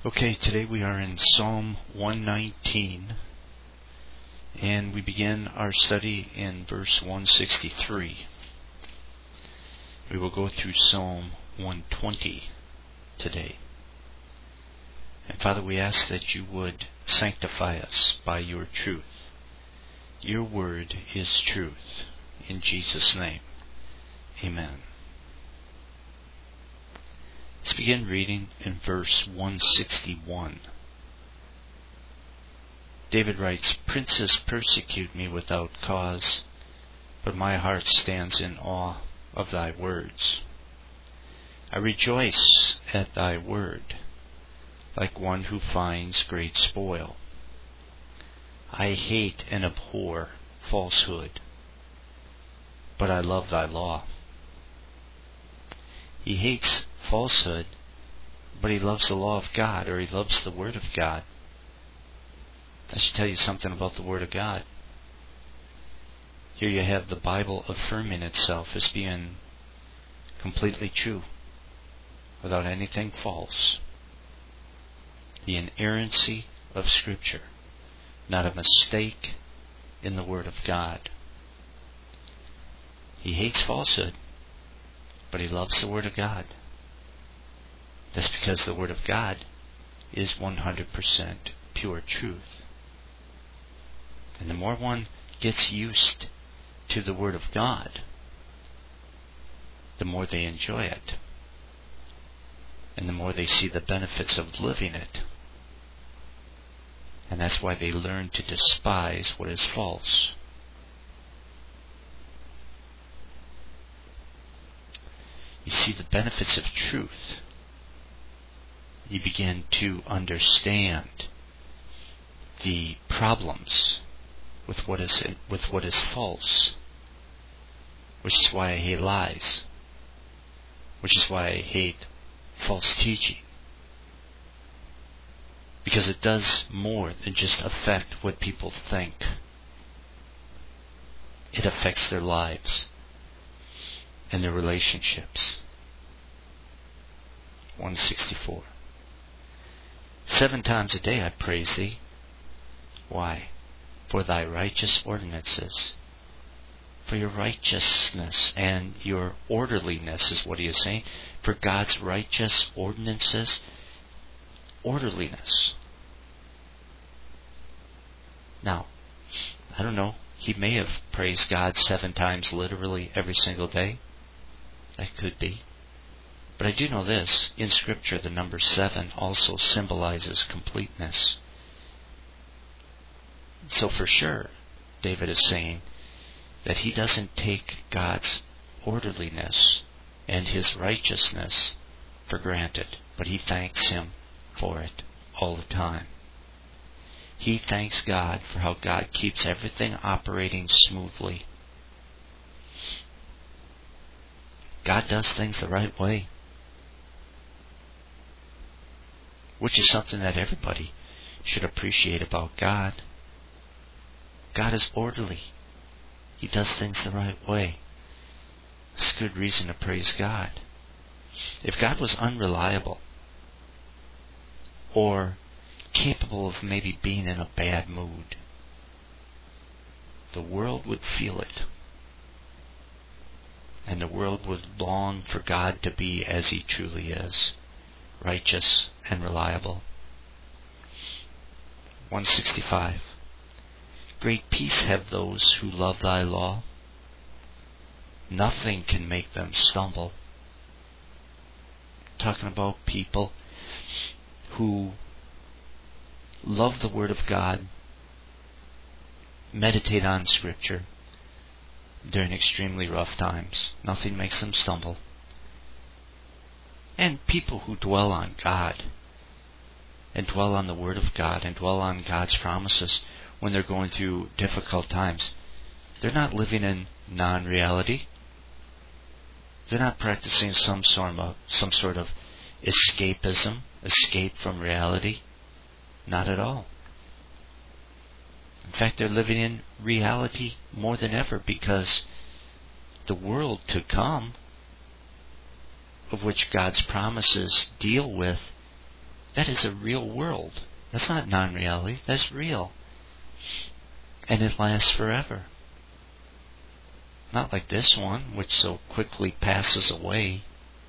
Okay, today we are in Psalm 119, and we begin our study in verse 163. We will go through Psalm 120 today. And Father, we ask that you would sanctify us by your truth. Your word is truth. In Jesus' name, amen. Let's begin reading in verse 161. David writes, "Princes persecute me without cause, but my heart stands in awe of thy words. I rejoice at thy word, like one who finds great spoil. I hate and abhor falsehood, but I love thy law." He hates falsehood, but he loves the law of God, or he loves the Word of God. I should tell you something about the Word of God. Here you have the Bible affirming itself as being completely true, without anything false. The inerrancy of Scripture, not a mistake in the Word of God. He hates falsehood, but he loves the Word of God. That's because the Word of God is 100% pure truth. And the more one gets used to the Word of God, the more they enjoy it. And the more they see the benefits of living it. And that's why they learn to despise what is false. You see the benefits of truth. You begin to understand the problems with what is false, which is why I hate lies, which is why I hate false teaching, because it does more than just affect what people think. It affects their lives and their relationships. 164. 7 times a day I praise thee. Why? For thy righteous ordinances. For your righteousness and your orderliness is what he is saying. For God's righteous ordinances, orderliness. Now, I don't know, he may have praised God 7 times literally every single day. That could be. But I do know this, in Scripture the number 7 also symbolizes completeness. So for sure, David is saying that he doesn't take God's orderliness and his righteousness for granted, but he thanks him for it all the time. He thanks God for how God keeps everything operating smoothly. God does things the right way, which is something that everybody should appreciate about God. God is orderly. He does things the right way. It's a good reason to praise God. If God was unreliable, or capable of maybe being in a bad mood, the world would feel it. And the world would long for God to be as he truly is, righteous and reliable. 165. Great peace have those who love thy law. Nothing can make them stumble. Talking about people who love the Word of God, meditate on Scripture during extremely rough times. Nothing makes them stumble. And people who dwell on God, and dwell on the Word of God, and dwell on God's promises when they're going through difficult times, they're not living in non-reality. They're not practicing some sort of escapism, escape from reality. Not at all. In fact, they're living in reality more than ever, because the world to come, of which God's promises deal with, That is a real world. That's not non-reality. That's real. And it lasts forever. Not like this one, which so quickly passes away.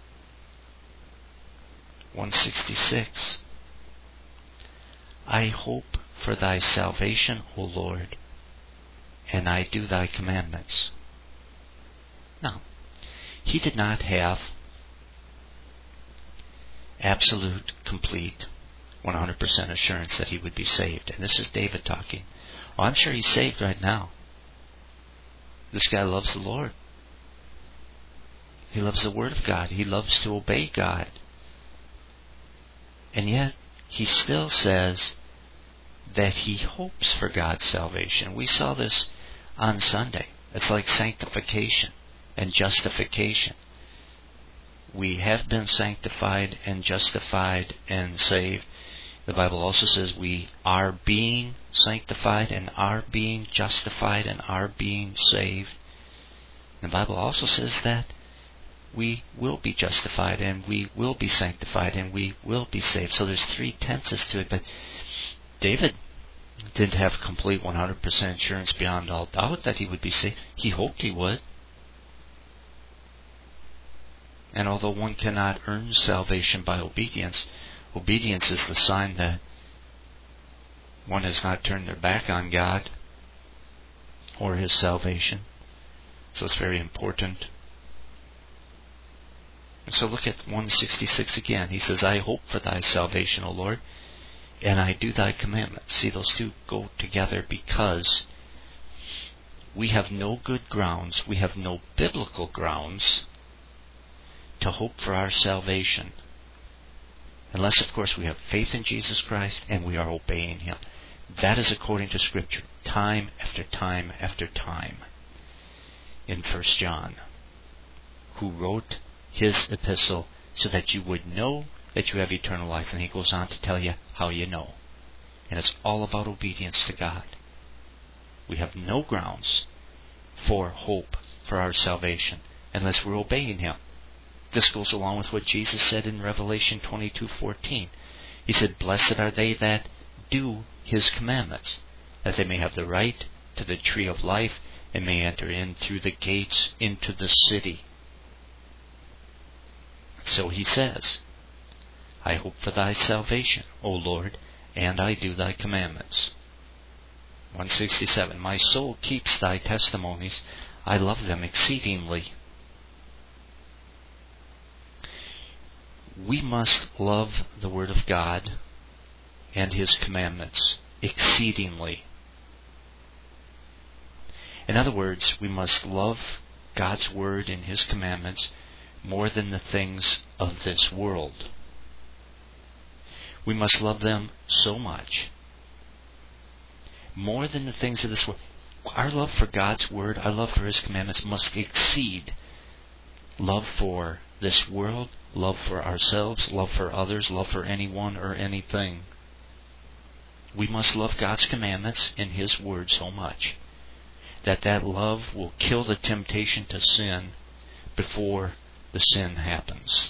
166. I hope for thy salvation, O Lord, and I do thy commandments. Now, he did not have absolute, complete, 100% assurance that he would be saved. And this is David talking. Well, I'm sure he's saved right now. This guy loves the Lord. He loves the Word of God. He loves to obey God. And yet, he still says that he hopes for God's salvation. We saw this on Sunday. It's like sanctification and justification. We have been sanctified and justified and saved. The Bible also says we are being sanctified and are being justified and are being saved. The Bible also says that we will be justified and we will be sanctified and we will be saved. So there's three tenses to it. But David didn't have complete 100% assurance beyond all doubt that he would be saved. He hoped he would. And although one cannot earn salvation by obedience, obedience is the sign that one has not turned their back on God or His salvation. So it's very important. And so look at 166 again. He says, I hope for thy salvation, O Lord, and I do thy commandments. See, those two go together because we have no good grounds, we have no biblical grounds to hope for our salvation. Unless, of course, we have faith in Jesus Christ and we are obeying Him. That is according to Scripture, time after time after time. In 1 John, who wrote his epistle so that you would know that you have eternal life. And he goes on to tell you how you know. And it's all about obedience to God. We have no grounds for hope for our salvation unless we're obeying Him. This goes along with what Jesus said in Revelation 22:14. He said, Blessed are they that do His commandments, that they may have the right to the tree of life and may enter in through the gates into the city. So he says, I hope for thy salvation, O Lord, and I do thy commandments. 167. My soul keeps thy testimonies. I love them exceedingly. We must love the Word of God and His commandments exceedingly. In other words, we must love God's Word and His commandments more than the things of this world. We must love them so much, more than the things of this world. Our love for God's Word, our love for His commandments must exceed love for this world, love for ourselves, love for others, love for anyone or anything. We must love God's commandments and His Word so much that love will kill the temptation to sin before the sin happens.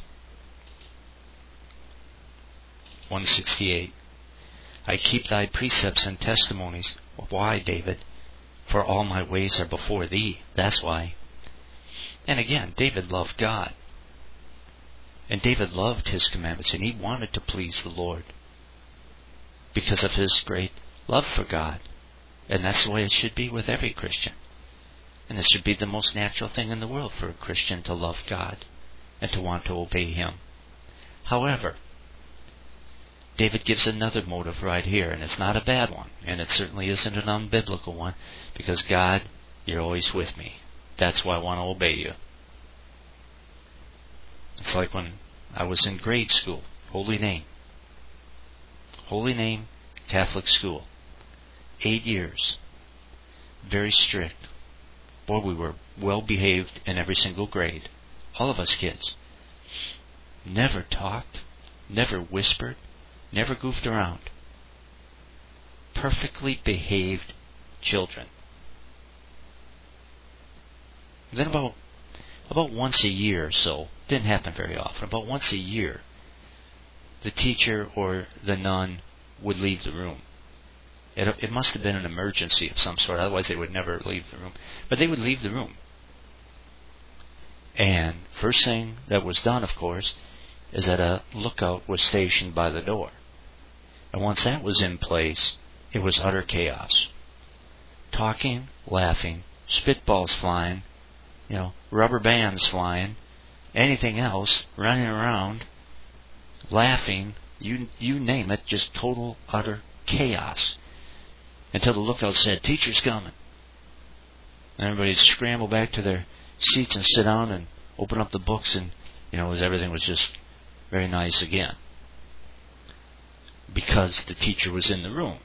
168. I keep thy precepts and testimonies. Why, David? For all my ways are before thee. That's why. And again, David loved God. And David loved His commandments, and he wanted to please the Lord because of his great love for God. And that's the way it should be with every Christian. And it should be the most natural thing in the world for a Christian to love God and to want to obey Him. However, David gives another motive right here, and it's not a bad one, and it certainly isn't an unbiblical one, because God, you're always with me. That's why I want to obey you. It's like when I was in grade school, Holy Name, Catholic school, 8 years, very strict. Boy, we were well behaved in every single grade. All of us kids. Never talked, never whispered, never goofed around. Perfectly behaved children. Then about once a year or so, didn't happen very often, about once a year, the teacher or the nun would leave the room. It must have been an emergency of some sort, otherwise they would never leave the room. But they would leave the room. And first thing that was done, of course, is that a lookout was stationed by the door. And once that was in place, it was utter chaos. Talking, laughing, spitballs flying, rubber bands flying, anything else, running around, laughing, you name it, just total, utter chaos. Until the lookout said, "Teacher's coming." And everybody would scramble back to their seats and sit down and open up the books, and everything was just very nice again. Because the teacher was in the room.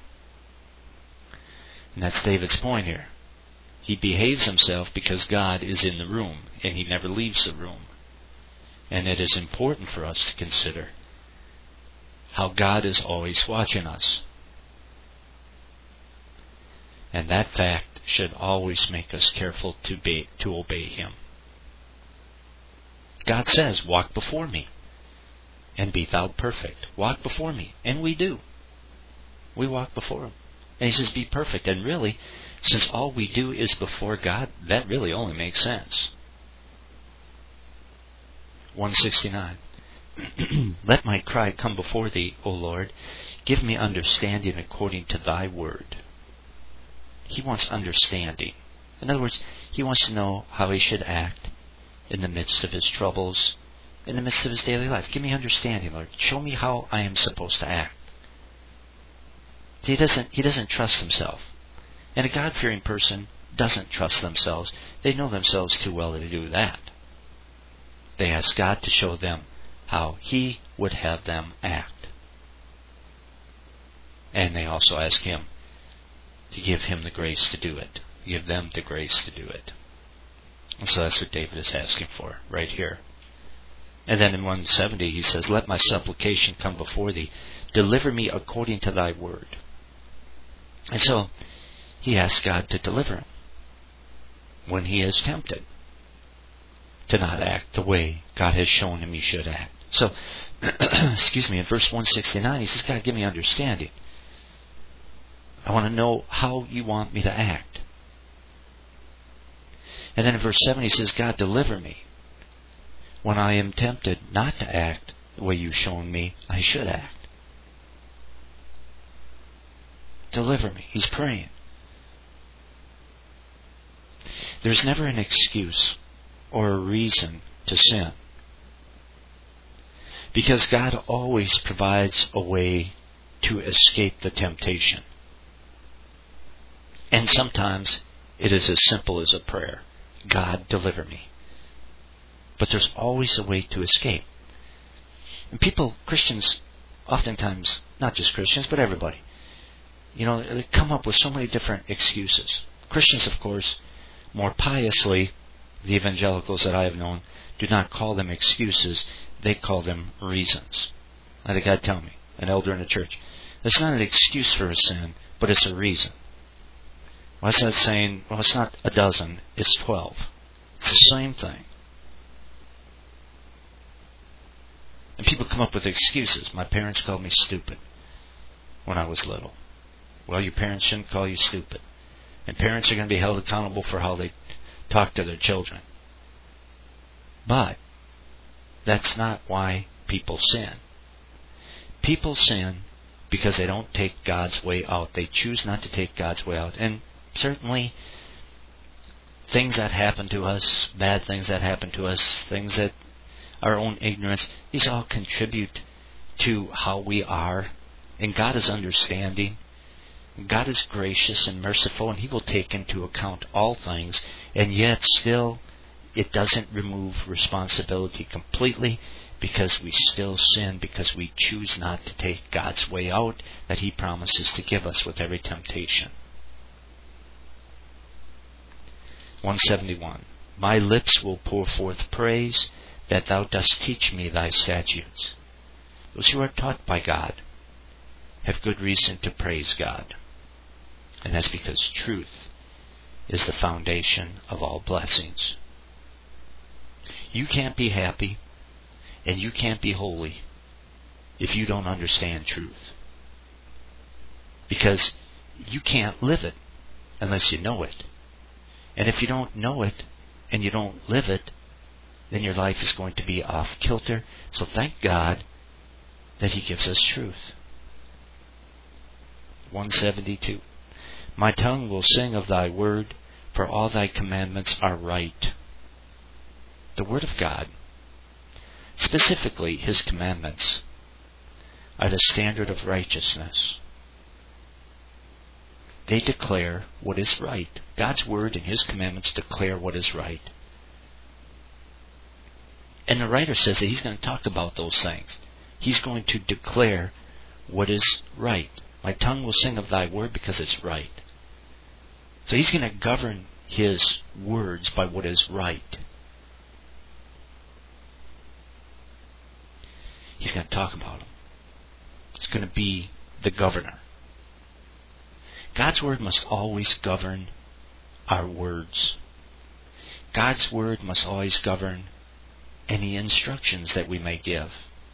And that's David's point here. He behaves himself because God is in the room, and he never leaves the room. And it is important for us to consider how God is always watching us. And that fact should always make us careful to obey him. God says, "Walk before me, and be thou perfect." Walk before me. And we do. We walk before him. And he says, "Be perfect." And really, since all we do is before God, that really only makes sense. 169. Let my cry come before thee, O Lord. Give me understanding according to thy word. He wants understanding. In other words, he wants to know how he should act in the midst of his troubles, in the midst of his daily life. Give me understanding, Lord. Show me how I am supposed to act. He doesn't trust himself. And a God-fearing person doesn't trust themselves. They know themselves too well to do that. They ask God to show them how he would have them act. And they also ask him to give him the grace to do it. Give them the grace to do it. And so that's what David is asking for right here. And then in 170 he says, "Let my supplication come before thee. Deliver me according to thy word." And so he asks God to deliver him when he is tempted to not act the way God has shown him he should act. So, in verse 169 he says, "God, give me understanding. I want to know how you want me to act." And then in verse 7 he says, "God, deliver me when I am tempted not to act the way you've shown me I should act." Deliver me. He's praying. There's never an excuse or a reason to sin, because God always provides a way to escape the temptation. And sometimes it is as simple as a prayer. God, deliver me. But there's always a way to escape. And Christians, oftentimes, not just Christians, but everybody, they come up with so many different excuses. Christians, of course, more piously, the evangelicals that I have known, do not call them excuses. They call them reasons. I had a guy tell me, an elder in the church, it's not an excuse for a sin, but it's a reason. Well, that's not saying, it's not a dozen, it's 12. It's the same thing. And people come up with excuses. My parents called me stupid when I was little. Well, your parents shouldn't call you stupid. And parents are going to be held accountable for how they talk to their children. But that's not why people sin. People sin because they don't take God's way out. They choose not to take God's way out. And certainly, things that happen to us, bad things that happen to us, things that our own ignorance, these all contribute to how we are. And God is understanding. God is gracious and merciful, and he will take into account all things. And yet still, it doesn't remove responsibility completely, because we still sin, because we choose not to take God's way out that he promises to give us with every temptation. 171. My lips will pour forth praise, that thou dost teach me thy statutes. Those who are taught by God have good reason to praise God. And that's because truth is the foundation of all blessings. You can't be happy and you can't be holy if you don't understand truth. Because you can't live it unless you know it. And if you don't know it and you don't live it, then your life is going to be off kilter. So thank God that He gives us truth. 172. My tongue will sing of thy word, for all thy commandments are right. The word of God, specifically His commandments, are the standard of righteousness. They declare what is right. God's word and His commandments declare what is right. And the writer says that he's going to talk about those things. He's going to declare what is right. My tongue will sing of thy word because it's right. So he's going to govern his words by what is right. He's going to talk about them. It's going to be the governor. God's word must always govern our words. God's word must always govern any instructions that we may give.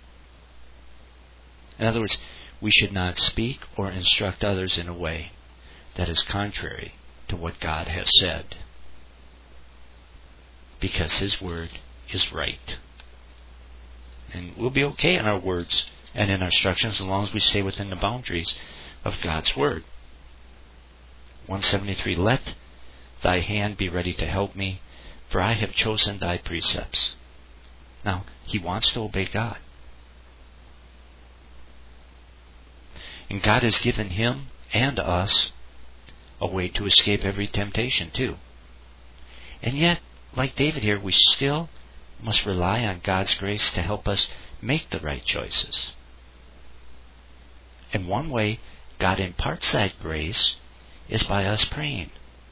In other words, we should not speak or instruct others in a way that is contrary to what God has said, because His word is right. And we'll be okay in our words and in our instructions as long as we stay within the boundaries of God's word. 173. Let thy hand be ready to help me, for I have chosen thy precepts. Now, he wants to obey God. And God has given him and us a way to escape every temptation too. And yet, like David here, we still must rely on God's grace to help us make the right choices. And one way God imparts that grace is by us praying.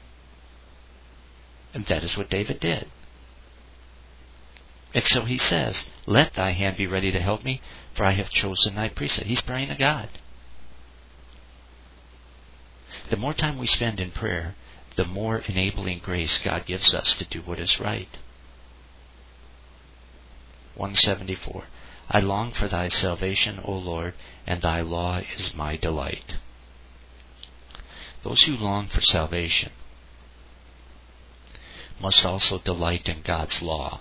And that is what David did. And so he says, let thy hand be ready to help me, for I have chosen thy precept. He's praying to God. The more time we spend in prayer, the more enabling grace God gives us to do what is right. 174. I long for thy salvation, O Lord, and thy law is my delight. Those who long for salvation must also delight in God's law,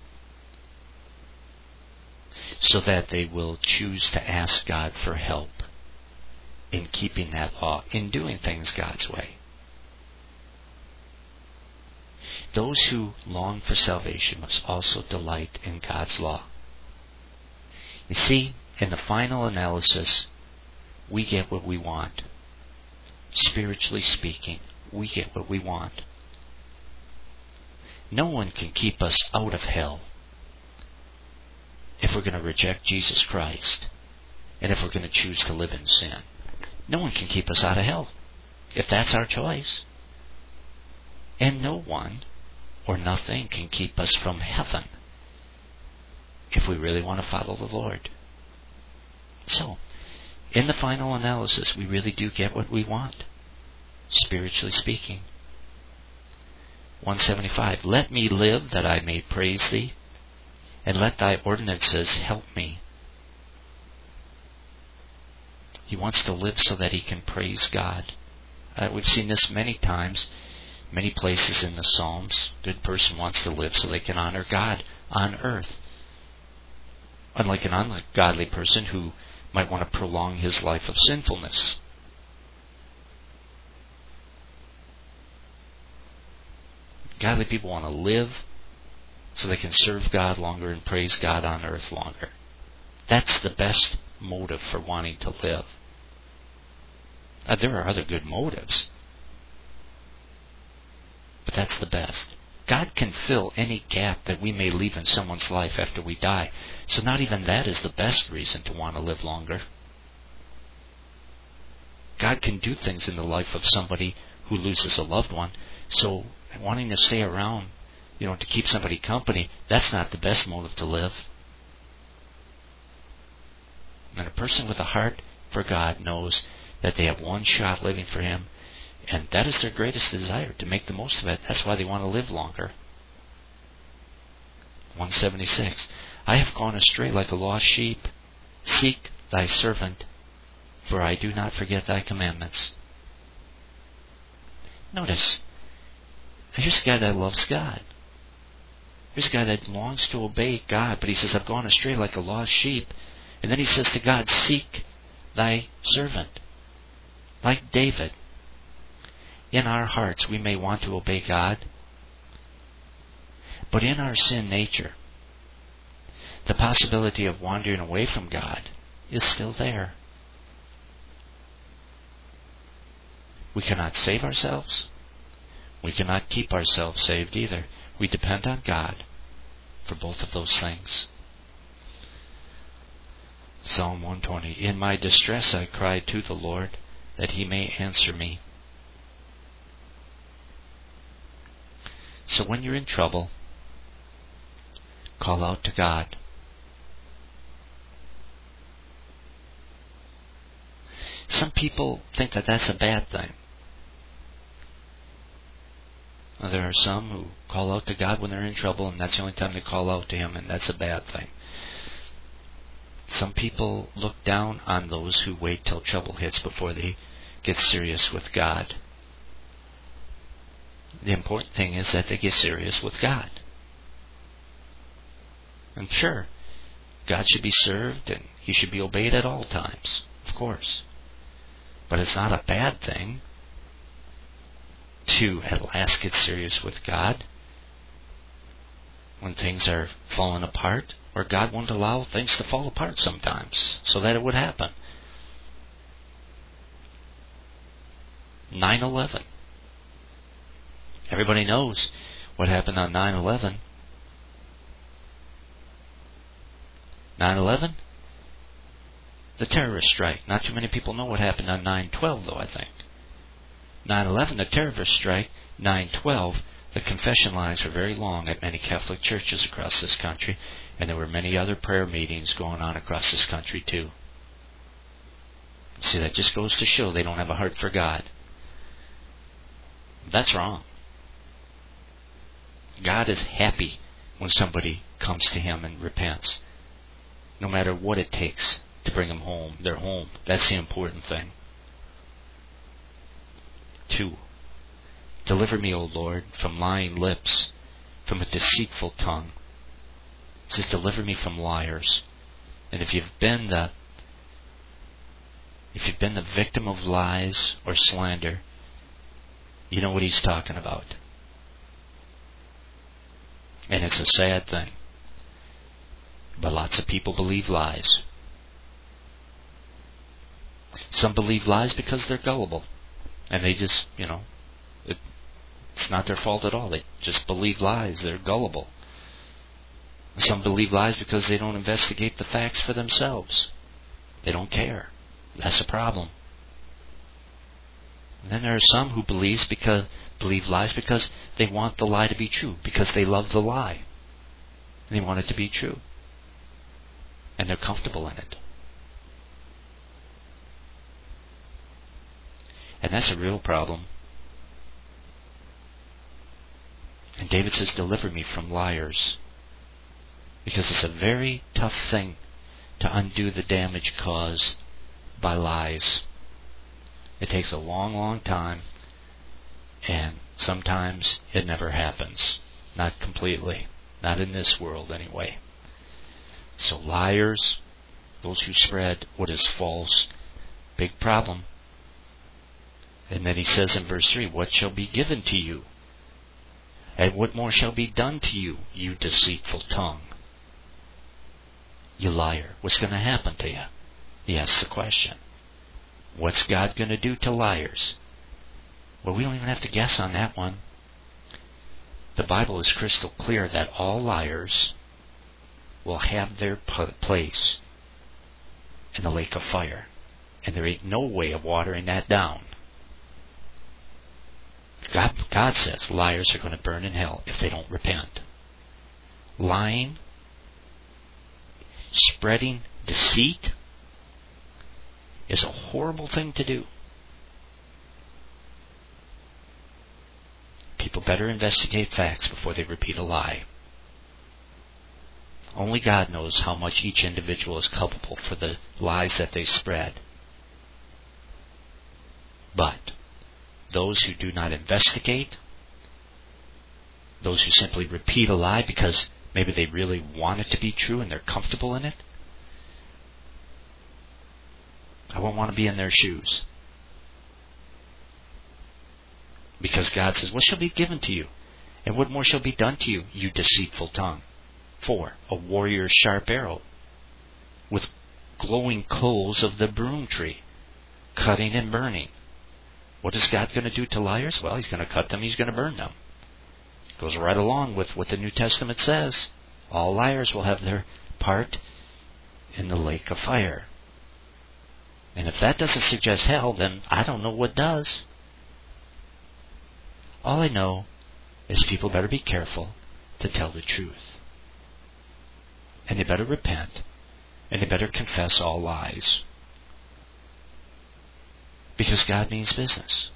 so that they will choose to ask God for help in keeping that law, in doing things God's way. Those who long for salvation must also delight in God's law. You see, in the final analysis, we get what we want. Spiritually speaking, we get what we want. No one can keep us out of hell if we're going to reject Jesus Christ and if we're going to choose to live in sin. No one can keep us out of hell if that's our choice. And no one or nothing can keep us from heaven if we really want to follow the Lord. So, in the final analysis, we really do get what we want, spiritually speaking. 175. Let me live that I may praise thee, and let thy ordinances help me. He wants to live so that he can praise God. We've seen this many times, many places in the Psalms. A good person wants to live so they can honor God on earth. Unlike an ungodly person who might want to prolong his life of sinfulness. Godly people want to live so they can serve God longer and praise God on earth longer. That's the best motive for wanting to live. There are other good motives, but that's the best. God can fill any gap that we may leave in someone's life after we die. So not even that is the best reason to want to live longer. God can do things in the life of somebody who loses a loved one. So wanting to stay around, to keep somebody company, that's not the best motive to live. And a person with a heart for God knows that they have one shot living for Him, and that is their greatest desire, to make the most of it. That's why they want to live longer. 176. I have gone astray like a lost sheep. Seek thy servant, for I do not forget thy commandments. Notice, here's a guy that loves God. Here's a guy that longs to obey God, but he says, I've gone astray like a lost sheep. And then he says to God, seek thy servant. Like David, in our hearts we may want to obey God, but in our sin nature, the possibility of wandering away from God is still there. We cannot save ourselves. We cannot keep ourselves saved either. We depend on God for both of those things. Psalm 120, in my distress I cried to the Lord, that he may answer me. So when you're in trouble, call out to God. Some people think that that's a bad thing. There are some who call out to God when they're in trouble, and that's the only time they call out to Him, and that's a bad thing. Some people look down on those who wait till trouble hits before they get serious with God. The important thing is that they get serious with God. And sure, God should be served and He should be obeyed at all times, of course. But it's not a bad thing to at last get serious with God when things are falling apart, or God won't allow things to fall apart sometimes so that it would happen. 9/11. Everybody knows what happened on 9/11. 9/11? The terrorist strike. Not too many people know what happened on 9/12, though, I think. 9/11, the terrorist strike. 9/12, the confession lines were very long at many Catholic churches across this country, and there were many other prayer meetings going on across this country, too. See, that just goes to show they don't have a heart for God. That's wrong. God is happy when somebody comes to Him and repents. No matter what it takes to bring them home, they're home. That's the important thing. 2. Deliver me, O Lord, from lying lips, from a deceitful tongue. It says, deliver me from liars. And if you've been the victim of lies or slander, you know what he's talking about. And it's a sad thing. But lots of people believe lies. Some believe lies because they're gullible. And they just, it's not their fault at all. They just believe lies. They're gullible. Some believe lies because they don't investigate the facts for themselves. They don't care. That's a problem. And then there are some who believe lies because they want the lie to be true, because they love the lie. And they want it to be true. And they're comfortable in it. And that's a real problem. And David says, deliver me from liars. Because it's a very tough thing to undo the damage caused by lies. It takes a long, long time. And sometimes it never happens. Not completely. Not in this world, anyway. So liars, those who spread what is false, big problem. And then he says in verse 3, what shall be given to you? And what more shall be done to you, you deceitful tongue? You liar. What's going to happen to you? He asks the question. What's God going to do to liars? Well, we don't even have to guess on that one. The Bible is crystal clear that all liars will have their place in the lake of fire. And there ain't no way of watering that down. God says liars are going to burn in hell if they don't repent. Lying, spreading deceit is a horrible thing to do. People better investigate facts before they repeat a lie. Only God knows how much each individual is culpable for the lies that they spread. But those who do not investigate, those who simply repeat a lie because maybe they really want it to be true and they're comfortable in it, I won't want to be in their shoes. Because God says, what shall be given to you? And what more shall be done to you, you deceitful tongue? 4. A warrior's sharp arrow, with glowing coals of the broom tree, cutting and burning. What is God going to do to liars? Well, He's going to cut them, He's going to burn them. It goes right along with what the New Testament says. All liars will have their part in the lake of fire. And if that doesn't suggest hell, then I don't know what does. All I know is people better be careful to tell the truth. And they better repent, and they better confess all lies. Because God means business.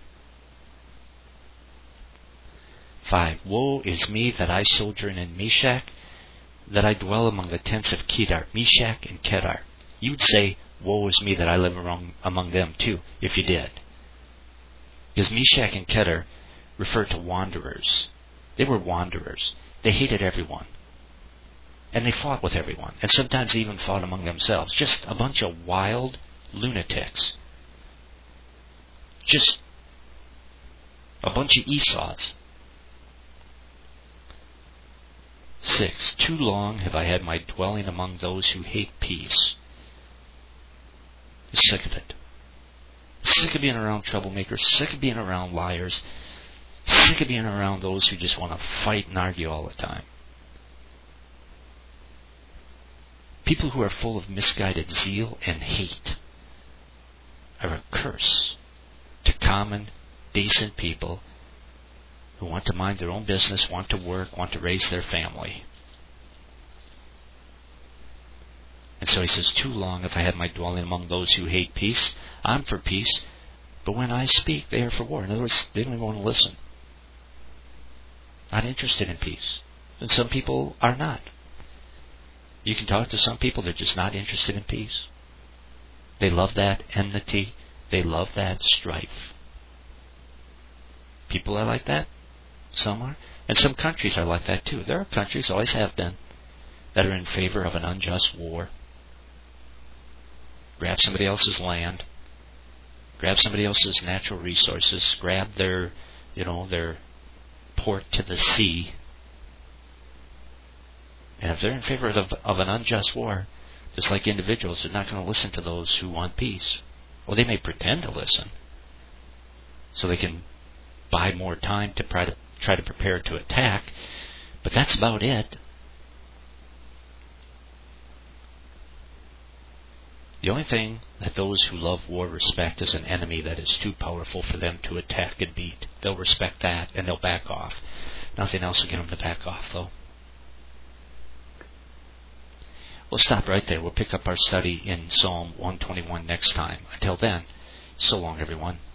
5. Woe is me that I sojourn in Meshach, that I dwell among the tents of Kedar. Meshach and Kedar. You would say, woe is me that I live among them too, if you did. Because Meshach and Kedar refer to wanderers. They were wanderers. They hated everyone. And they fought with everyone. And sometimes they even fought among themselves. Just a bunch of wild lunatics. Just a bunch of Esau's. 6. Too long have I had my dwelling among those who hate peace. I'm sick of it. Sick of being around troublemakers. Sick of being around liars. Sick of being around those who just want to fight and argue all the time. People who are full of misguided zeal and hate are a curse to common, decent people who want to mind their own business, want to work, want to raise their family. And so he says, too long have I had my dwelling among those who hate peace. I'm for peace, but when I speak, they are for war. In other words, they don't even want to listen. Not interested in peace. And some people are not. You can talk to some people, they're just not interested in peace. They love that enmity. They love that strife. People are like that. Some are. And some countries are like that too. There are countries, always have been, that are in favor of an unjust war. Grab somebody else's land. Grab somebody else's natural resources. Grab their port to the sea. And if they're in favor of an unjust war, just like individuals, they're not going to listen to those who want peace. Well, they may pretend to listen, so they can buy more time to try to prepare to attack, but that's about it. The only thing that those who love war respect is an enemy that is too powerful for them to attack and beat. They'll respect that, and they'll back off. Nothing else will get them to back off, though. We'll stop right there. We'll pick up our study in Psalm 121 next time. Until then, so long, everyone.